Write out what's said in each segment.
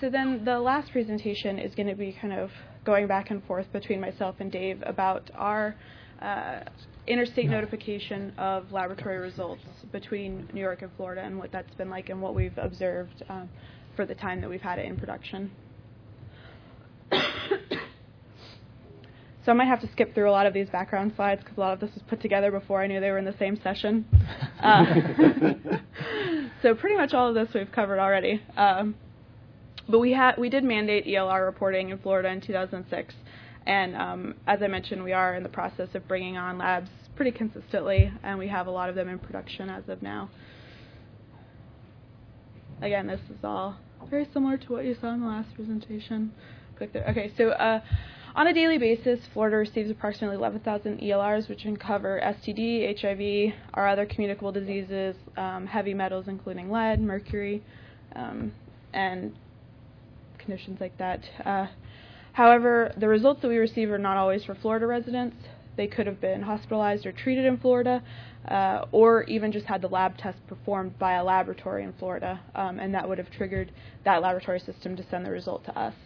So then the last presentation is going to be kind of going back and forth between myself and Dave about our interstate notification of laboratory results between New York and Florida and what that's been like and what we've observed for the time that we've had it in production. So I might have to skip through a lot of these background slides because a lot of this was put together before I knew they were in the same session. So pretty much all of this we've covered already. But we did mandate ELR reporting in Florida in 2006. And as I mentioned, we are in the process of bringing on labs pretty consistently, and we have a lot of them in production as of now. Again, this is all very similar to what you saw in the last presentation. Click there. Okay, so on a daily basis, Florida receives approximately 11,000 ELRs, which can cover STD, HIV, our other communicable diseases, heavy metals including lead, mercury, and conditions like that. However, the results that we receive are not always for Florida residents. They could have been hospitalized or treated in Florida, or even just had the lab test performed by a laboratory in Florida, and that would have triggered that laboratory system to send the result to us.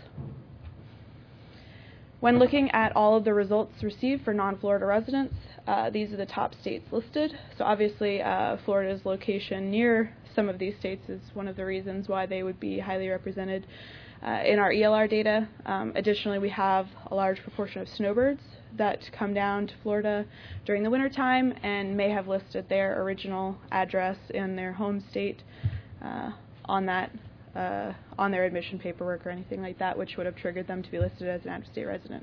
When looking at all of the results received for non-Florida residents, these are the top states listed. So obviously, Florida's location near some of these states is one of the reasons why they would be highly represented in our ELR data. Additionally, we have a large proportion of snowbirds that come down to Florida during the wintertime and may have listed their original address in their home state on their admission paperwork or anything like that, which would have triggered them to be listed as an out-of-state resident.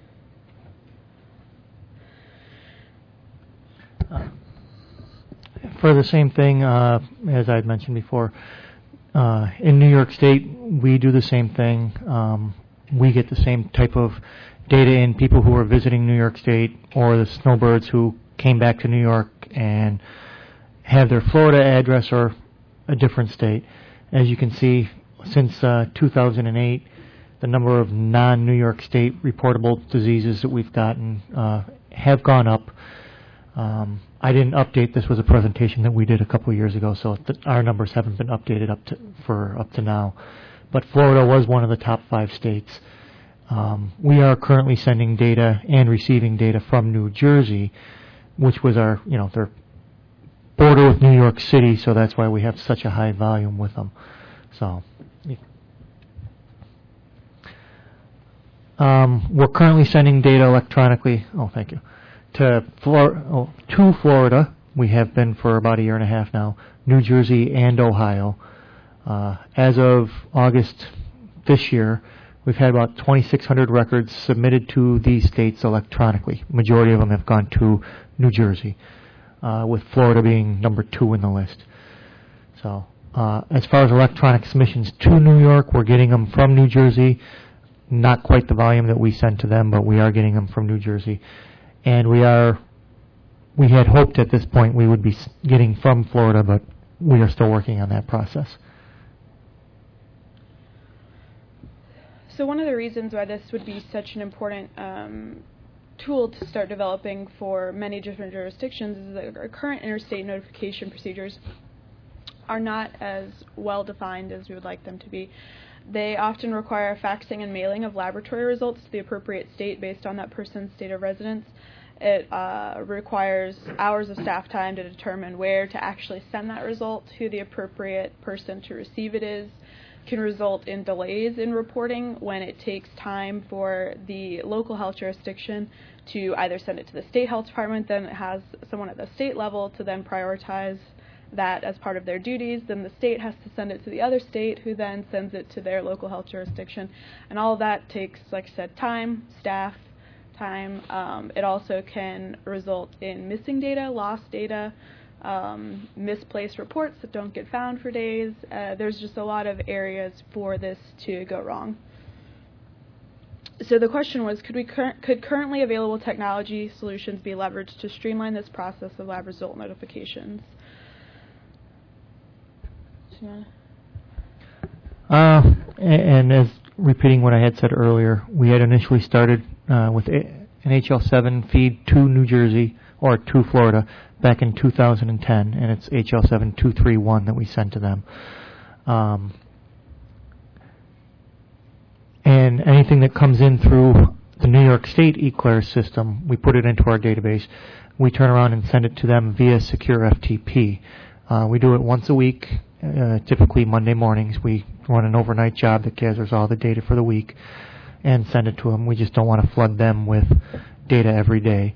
For the same thing, as I had mentioned before, in New York State, we do the same thing. We get the same type of data in people who are visiting New York State or the snowbirds who came back to New York and have their Florida address or a different state. As you can see, since 2008, the number of non-New York State reportable diseases that we've gotten have gone up. I didn't update. This was a presentation that we did a couple of years ago, so our numbers haven't been updated up to now. But Florida was one of the top 5 states. We are currently sending data and receiving data from New Jersey, which was our, their border with New York City, so that's why we have such a high volume with them. So we're currently sending data electronically. Oh, thank you. To Florida. We have been for about a year and a half now. New Jersey and Ohio. As of August this year, we've had about 2,600 records submitted to these states electronically. Majority of them have gone to New Jersey, with Florida being number 2 in the list. So as far as electronic submissions to New York, we're getting them from New Jersey. Not quite the volume that we send to them, but we are getting them from New Jersey. And we had hoped at this point we would be getting from Florida, but we are still working on that process. So one of the reasons why this would be such an important tool to start developing for many different jurisdictions is that our current interstate notification procedures are not as well defined as we would like them to be. They often require faxing and mailing of laboratory results to the appropriate state based on that person's state of residence. It requires hours of staff time to determine where to actually send that result, who the appropriate person to receive it is. Can result in delays in reporting when it takes time for the local health jurisdiction to either send it to the state health department, then it has someone at the state level to then prioritize that as part of their duties. Then the state has to send it to the other state, who then sends it to their local health jurisdiction. And all of that takes, like I said, time, staff, time. It also can result in missing data, lost data, misplaced reports that don't get found for days. There's just a lot of areas for this to go wrong. So the question was, could currently available technology solutions be leveraged to streamline this process of lab result notifications? And as repeating what I had said earlier, we had initially started with an HL7 feed to New Jersey, or to Florida, back in 2010, and it's HL7231 that we sent to them. anything that comes in through the New York State eClair system, we put it into our database. We turn around and send it to them via Secure FTP. We do it once a week, typically Monday mornings. We run an overnight job that gathers all the data for the week and send it to them. We just don't want to flood them with data every day.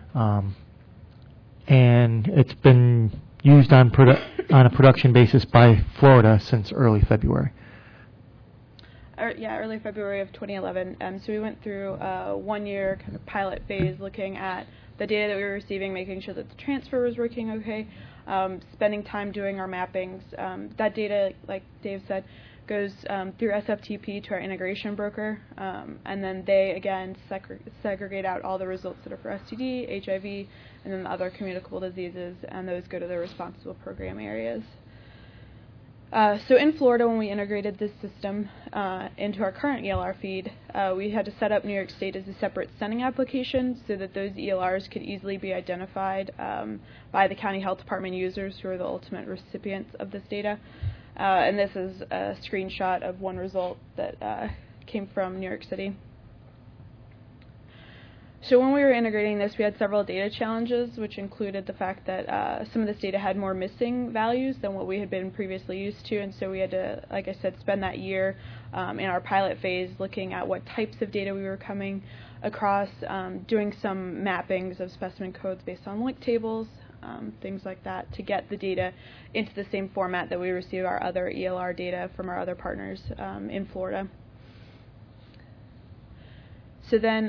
And it's been used on a production basis by Florida since early February. Early February of 2011. So we went through a 1-year kind of pilot phase looking at the data that we were receiving, making sure that the transfer was working okay, spending time doing our mappings. That data, like Dave said, goes through SFTP to our integration broker, and then they, again, segregate out all the results that are for STD, HIV, and then the other communicable diseases, and those go to the responsible program areas. So in Florida, when we integrated this system into our current ELR feed, we had to set up New York State as a separate sending application so that those ELRs could easily be identified by the county health department users who are the ultimate recipients of this data. And this is a screenshot of one result that came from New York City. So when we were integrating this, we had several data challenges, which included the fact that some of this data had more missing values than what we had been previously used to, and so we had to, like I said, spend that year in our pilot phase looking at what types of data we were coming across, doing some mappings of specimen codes based on link tables, things like that, to get the data into the same format that we receive our other ELR data from our other partners in Florida. So then,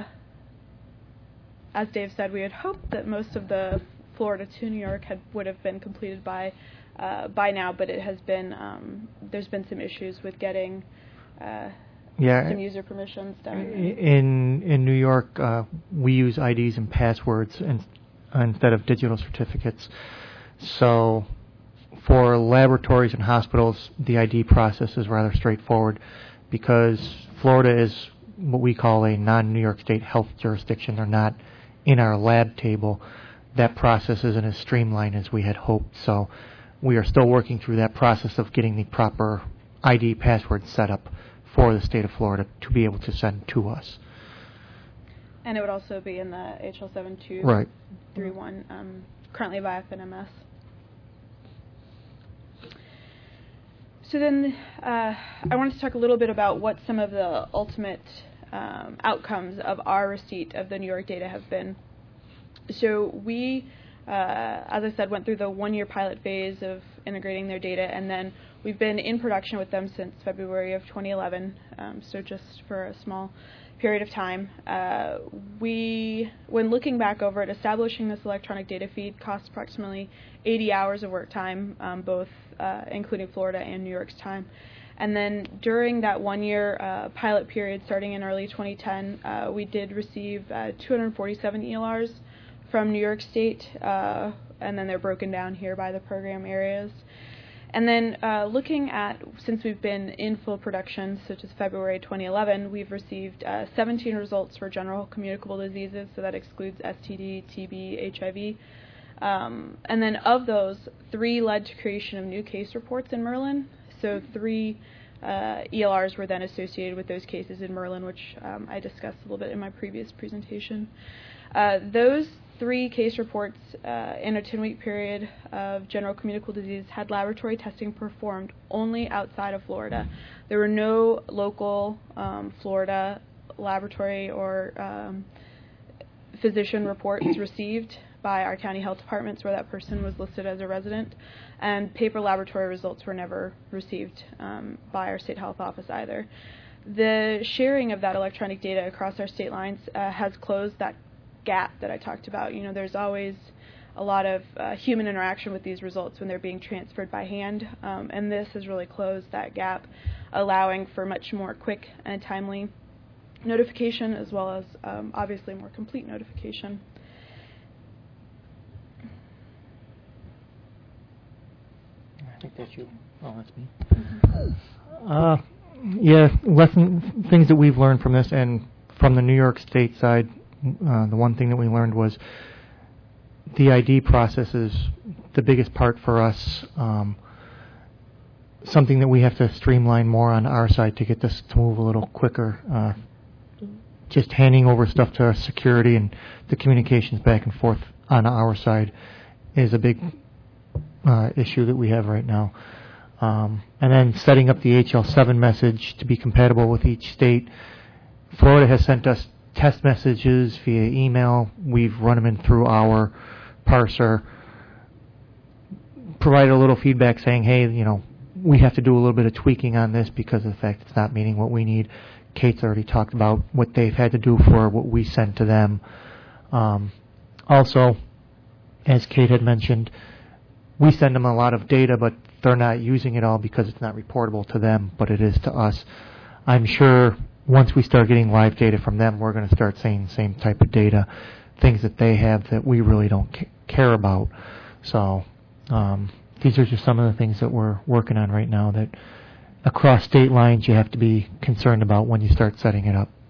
as Dave said, we had hoped that most of the Florida to New York would have been completed by now, but it has been there's been some issues with getting some user permissions done. In New York, we use IDs and passwords instead of digital certificates. So for laboratories and hospitals, the ID process is rather straightforward because Florida is what we call a non-New York State health jurisdiction. They're not in our lab table. That process isn't as streamlined as we had hoped, so we are still working through that process of getting the proper ID password set up for the state of Florida to be able to send to us. And it would also be in the HL 7231, right. Currently via FNMS. So then I wanted to talk a little bit about what some of the ultimate outcomes of our receipt of the New York data have been. So we, as I said, went through the 1-year pilot phase of integrating their data, and then we've been in production with them since February of 2011, so just for a small period of time. When looking back over it, establishing this electronic data feed cost approximately 80 hours of work time, both including Florida and New York's time. And then during that 1-year pilot period, starting in early 2010, we did receive 247 ELRs from New York State, and then they're broken down here by the program areas. And then looking at, since we've been in full production, such as February 2011, we've received 17 results for general communicable diseases, so that excludes STD, TB, HIV. And then of those, 3 led to creation of new case reports in Merlin. So 3 ELRs were then associated with those cases in Merlin, which I discussed a little bit in my previous presentation. Those 3 case reports in a 10-week period of general communicable disease had laboratory testing performed only outside of Florida. There were no local Florida laboratory or physician reports received by our county health departments where that person was listed as a resident, and paper laboratory results were never received by our state health office either. The sharing of that electronic data across our state lines has closed that gap that I talked about. You know, there's always a lot of human interaction with these results when they're being transferred by hand, and this has really closed that gap, allowing for much more quick and timely notification, as well as obviously more complete notification. I think that's you. Oh, that's me. Yeah, things that we've learned from this, and from the New York State side, the one thing that we learned was the ID process is the biggest part for us. something that we have to streamline more on our side to get this to move a little quicker. Just handing over stuff to our security and the communications back and forth on our side is a big issue that we have right now. And then setting up the HL7 message to be compatible with each state. Florida has sent us test messages via email. We've run them in through our parser, provided a little feedback saying, hey, we have to do a little bit of tweaking on this because of the fact it's not meeting what we need. Kate's already talked about what they've had to do for what we sent to them. Also, as Kate had mentioned, we send them a lot of data, but they're not using it all because it's not reportable to them, but it is to us. I'm sure once we start getting live data from them, we're going to start seeing the same type of data, things that they have that we really don't care about. So these are just some of the things that we're working on right now that across state lines you have to be concerned about when you start setting it up.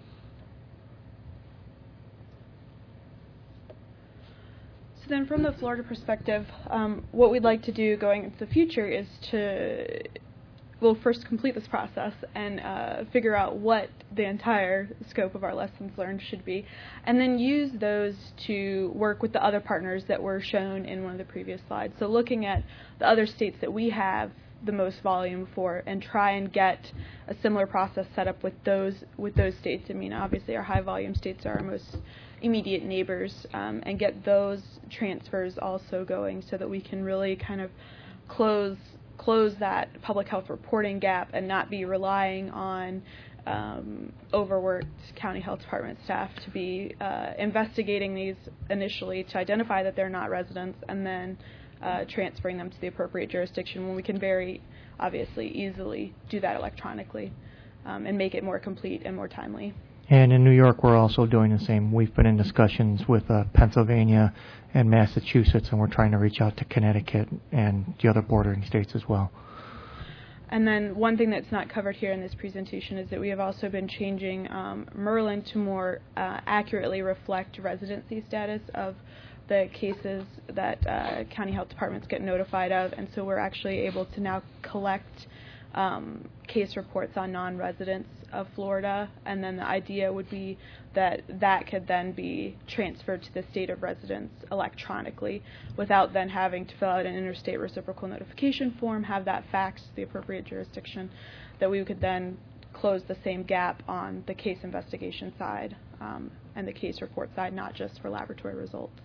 So then from the Florida perspective, what we'd like to do going into the future is we'll first complete this process and figure out what the entire scope of our lessons learned should be, and then use those to work with the other partners that were shown in one of the previous slides. So looking at the other states that we have the most volume for and try and get a similar process set up with those states. I mean, obviously our high volume states are our most immediate neighbors, and get those transfers also going so that we can really kind of close that public health reporting gap and not be relying on overworked county health department staff to be investigating these initially to identify that they're not residents and then transferring them to the appropriate jurisdiction when we can very obviously easily do that electronically and make it more complete and more timely. And in New York, we're also doing the same. We've been in discussions with Pennsylvania and Massachusetts, and we're trying to reach out to Connecticut and the other bordering states as well. And then one thing that's not covered here in this presentation is that we have also been changing Merlin to more accurately reflect residency status of the cases that county health departments get notified of, and so we're actually able to now collect case reports on non-residents of Florida, and then the idea would be that that could then be transferred to the state of residence electronically without then having to fill out an interstate reciprocal notification form, have that faxed to the appropriate jurisdiction, that we could then close the same gap on the case investigation side and the case report side, not just for laboratory results.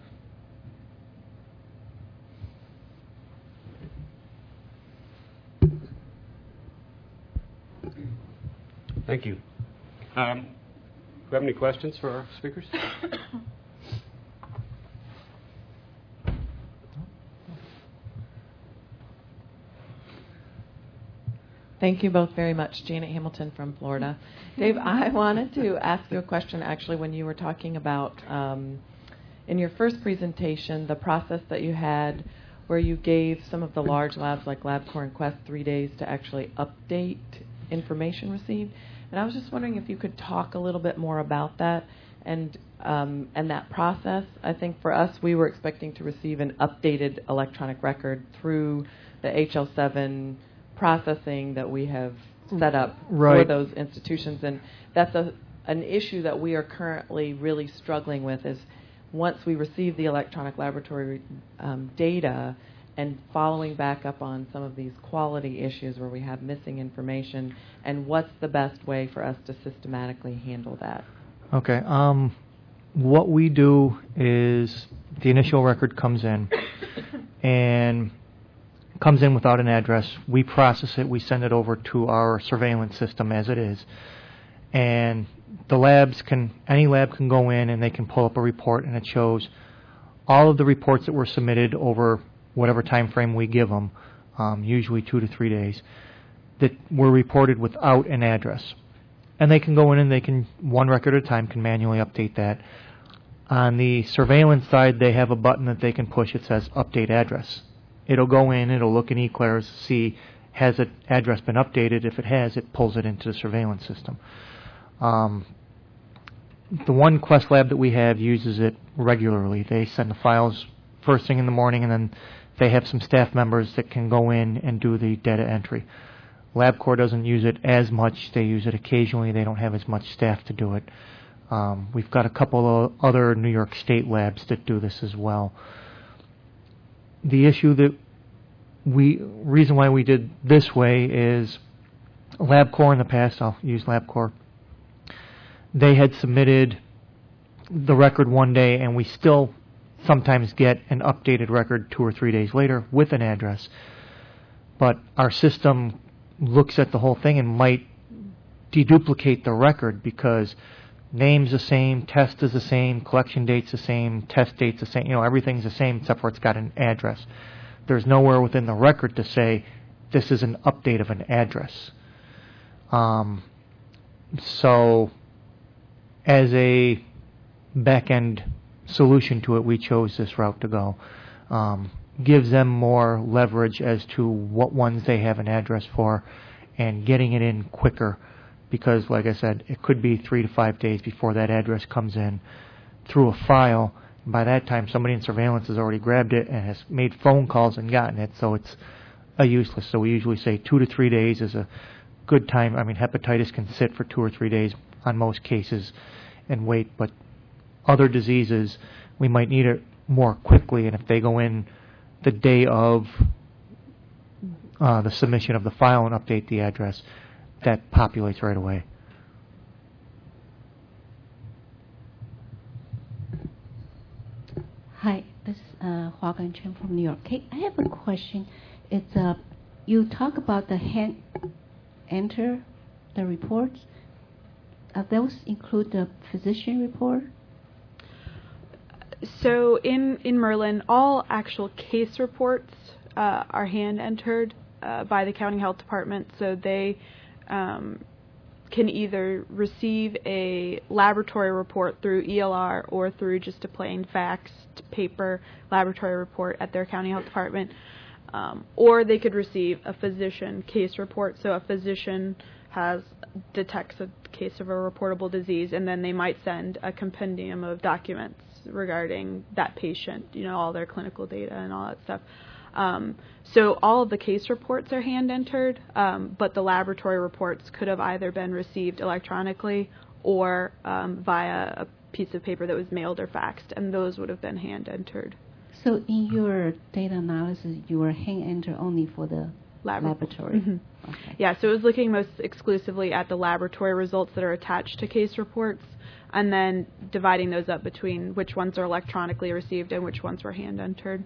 Thank you. Do you have any questions for our speakers? Thank you both very much. Janet Hamilton from Florida. Dave, I wanted to ask you a question actually when you were talking about, in your first presentation, the process that you had where you gave some of the large labs like LabCorp and Quest 3 days to actually update information received. And I was just wondering if you could talk a little bit more about that and that process. I think for us, we were expecting to receive an updated electronic record through the HL7 processing that we have set up for those institutions. And that's an issue that we are currently really struggling with is once we receive the electronic laboratory data and following back up on some of these quality issues where we have missing information, and what's the best way for us to systematically handle that? Okay. What we do is the initial record comes in and comes in without an address. We process it. We send it over to our surveillance system as it is. And the labs any lab can go in and they can pull up a report, and it shows all of the reports that were submitted over whatever time frame we give them, usually 2 to 3 days, that were reported without an address. And they can go in and they can, one record at a time, can manually update that. On the surveillance side, they have a button that they can push. It says update address. It'll go in, it'll look in eClair's, see has an address been updated. If it has, it pulls it into the surveillance system. The one Quest lab that we have uses it regularly. They send the files first thing in the morning, and then they have some staff members that can go in and do the data entry. LabCorp doesn't use it as much. They use it occasionally. They don't have as much staff to do it. We've got a couple of other New York State labs that do this as well. The issue that reason why we did this way is LabCorp in the past, I'll use LabCorp, they had submitted the record one day, and we still sometimes get an updated record 2 or 3 days later with an address. But our system looks at the whole thing and might deduplicate the record because name's the same, test is the same, collection date's the same, test date's the same, everything's the same except for it's got an address. There's nowhere within the record to say this is an update of an address. So as a back-end solution to it, we chose this route to go. Gives them more leverage as to what ones they have an address for and getting it in quicker because, like I said, it could be 3 to 5 days before that address comes in through a file. And by that time, somebody in surveillance has already grabbed it and has made phone calls and gotten it, so it's useless. So we usually say 2 to 3 days is a good time. I mean, hepatitis can sit for 2 or 3 days on most cases and wait, but other diseases, we might need it more quickly, and if they go in the day of the submission of the file and update the address, that populates right away. Hi, this is Huagan Chen from New York. I have a question. It's you talk about the hand enter the reports. Those include the physician report? So in Merlin, all actual case reports are hand entered by the county health department, so they can either receive a laboratory report through ELR or through just a plain faxed paper laboratory report at their county health department, or they could receive a physician case report. So a physician detects a case of a reportable disease, and then they might send a compendium of documents regarding that patient, all their clinical data and all that stuff. So all of the case reports are hand entered, but the laboratory reports could have either been received electronically or via a piece of paper that was mailed or faxed, and those would have been hand entered. So in your data analysis, you were hand enter only for the laboratory? Mm-hmm. Okay. Yeah, so it was looking most exclusively at the laboratory results that are attached to case reports, and then dividing those up between which ones are electronically received and which ones were hand entered.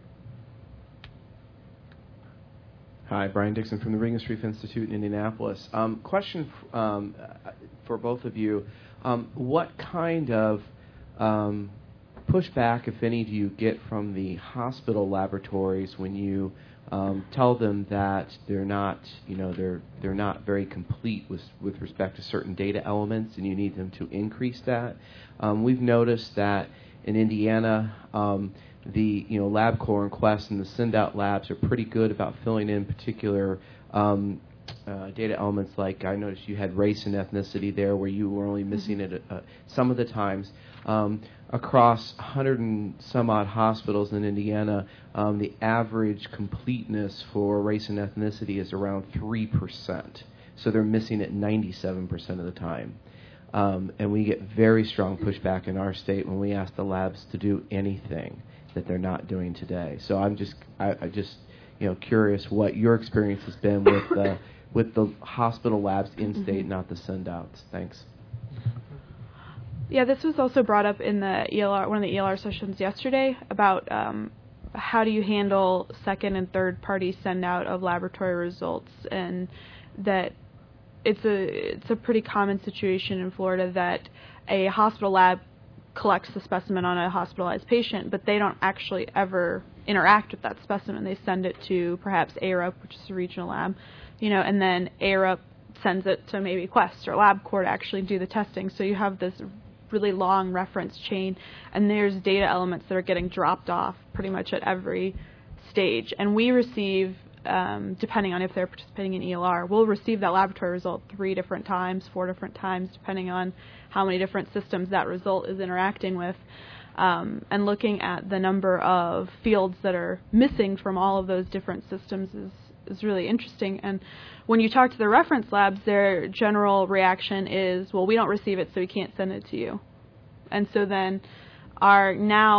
Hi, Brian Dixon from the Regenstrief Institute in Indianapolis. Question for both of you. What kind of pushback, if any, do you get from the hospital laboratories when you tell them that they're not, they're not very complete with respect to certain data elements, and you need them to increase that? We've noticed that in Indiana, the LabCorp and Quest and the send-out labs are pretty good about filling in particular data elements. Like I noticed you had race and ethnicity there, where you were only missing it some of the times. Across 100 and some odd hospitals in Indiana, the average completeness for race and ethnicity is around 3%. So they're missing it 97% of the time. And we get very strong pushback in our state when we ask the labs to do anything that they're not doing today. So I'm just curious what your experience has been with the hospital labs in state, not the send-outs. Thanks. Yeah, this was also brought up in the ELR, one of the ELR sessions yesterday, about how do you handle second and third party send out of laboratory results, and that it's a pretty common situation in Florida that a hospital lab collects the specimen on a hospitalized patient, but they don't actually ever interact with that specimen. They send it to perhaps ARUP, which is a regional lab, and then ARUP sends it to maybe Quest or LabCorp to actually do the testing. So you have this really long reference chain, and there's data elements that are getting dropped off pretty much at every stage. And we receive, depending on if they're participating in ELR, we'll receive that laboratory result 3 different times, 4 different times, depending on how many different systems that result is interacting with. and looking at the number of fields that are missing from all of those different systems is really interesting. And when you talk to the reference labs, their general reaction is, well, we don't receive it, so we can't send it to you. And so then our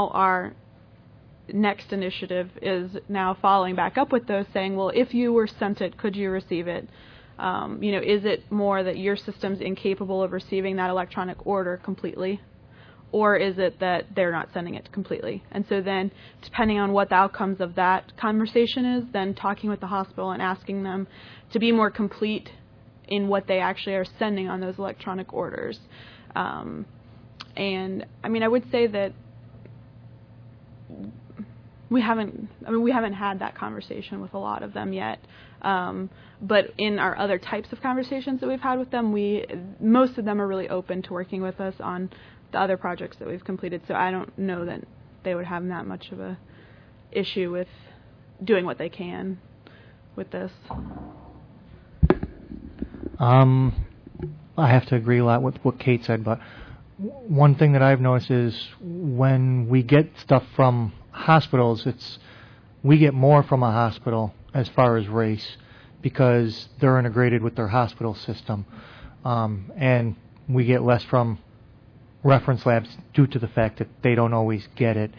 next initiative is now following back up with those, saying, well, if you were sent it, could you receive it? Is it more that your system's incapable of receiving that electronic order completely, or is it that they're not sending it completely? And so then, depending on what the outcomes of that conversation is, then talking with the hospital and asking them to be more complete in what they actually are sending on those electronic orders. And I would say that we haven't had that conversation with a lot of them yet. But in our other types of conversations that we've had with them, most of them are really open to working with us on the other projects that we've completed. So I don't know that they would have that much of a issue with doing what they can with this. I have to agree a lot with what Kate said, but one thing that I've noticed is when we get stuff from hospitals, we get more from a hospital as far as race because they're integrated with their hospital system, and we get less from reference labs due to the fact that they don't always get it.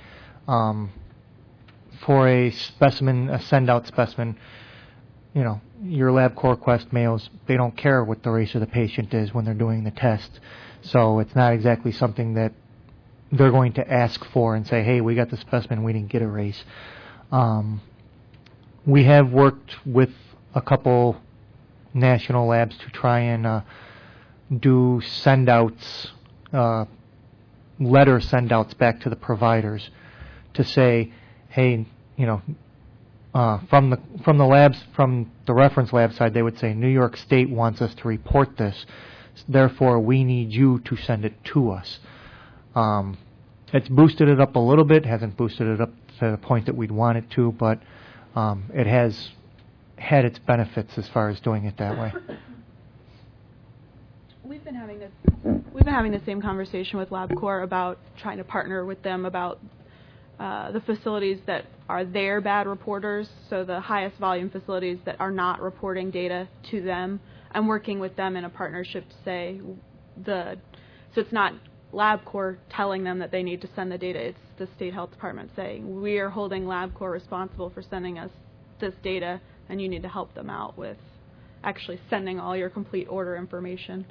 For a specimen, a send-out specimen, your LabCorp Quest Mayos, they don't care what the race of the patient is when they're doing the test. So it's not exactly something that they're going to ask for and say, hey, we got the specimen, we didn't get a race. We have worked with a couple national labs to try and do send-outs, letter send-outs back to the providers to say, hey, from the labs, from the reference lab side, they would say, New York State wants us to report this, therefore we need you to send it to us. It's boosted it up a little bit, hasn't boosted it up to the point that we'd want it to, but it has had its benefits as far as doing it that way. We've been having the same conversation with LabCorp about trying to partner with them about the facilities that are their bad reporters, so the highest volume facilities that are not reporting data to them. I'm working with them in a partnership to say so it's not LabCorp telling them that they need to send the data, it's the state health department saying, we are holding LabCorp responsible for sending us this data, and you need to help them out with actually sending all your complete order information.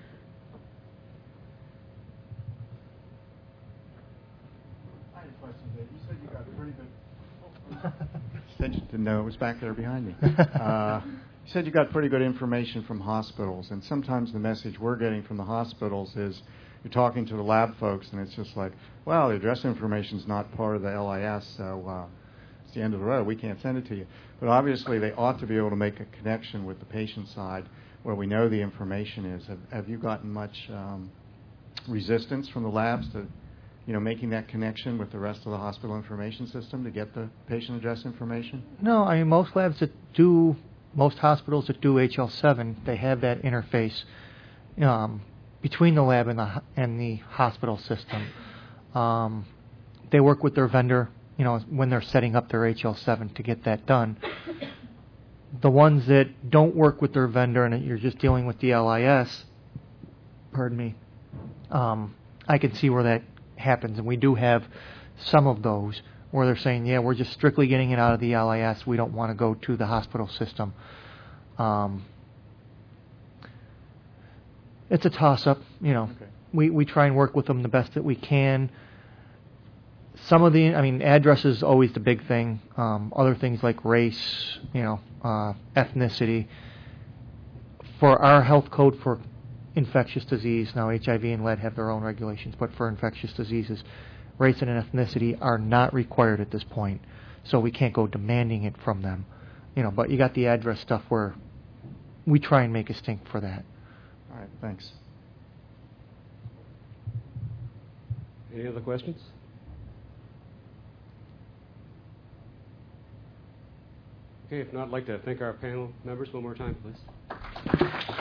I had a question, Dave. You said you got pretty good... said you didn't know it was back there behind me. You said you got pretty good information from hospitals, and sometimes the message we're getting from the hospitals is you're talking to the lab folks, and it's just like, well, the address information is not part of the LIS, so it's the end of the road. We can't send it to you. But obviously, they ought to be able to make a connection with the patient side where we know the information is. Have you gotten much resistance from the labs to, making that connection with the rest of the hospital information system to get the patient address information? No, most hospitals that do HL7, they have that interface between the lab and the hospital system. They work with their vendor, when they're setting up their HL7 to get that done. The ones that don't work with their vendor and you're just dealing with the LIS, I can see where that happens, and we do have some of those where they're saying, yeah, we're just strictly getting it out of the LIS. We don't want to go to the hospital system. It's a toss-up, Okay. We try and work with them the best that we can. Some of address is always the big thing. Other things like race, ethnicity. For our health code for infectious disease, now HIV and lead have their own regulations, but for infectious diseases, race and ethnicity are not required at this point, so we can't go demanding it from them. But you got the address stuff where we try and make a stink for that. All right, thanks. Any other questions? Okay, if not, I'd like to thank our panel members one more time, please.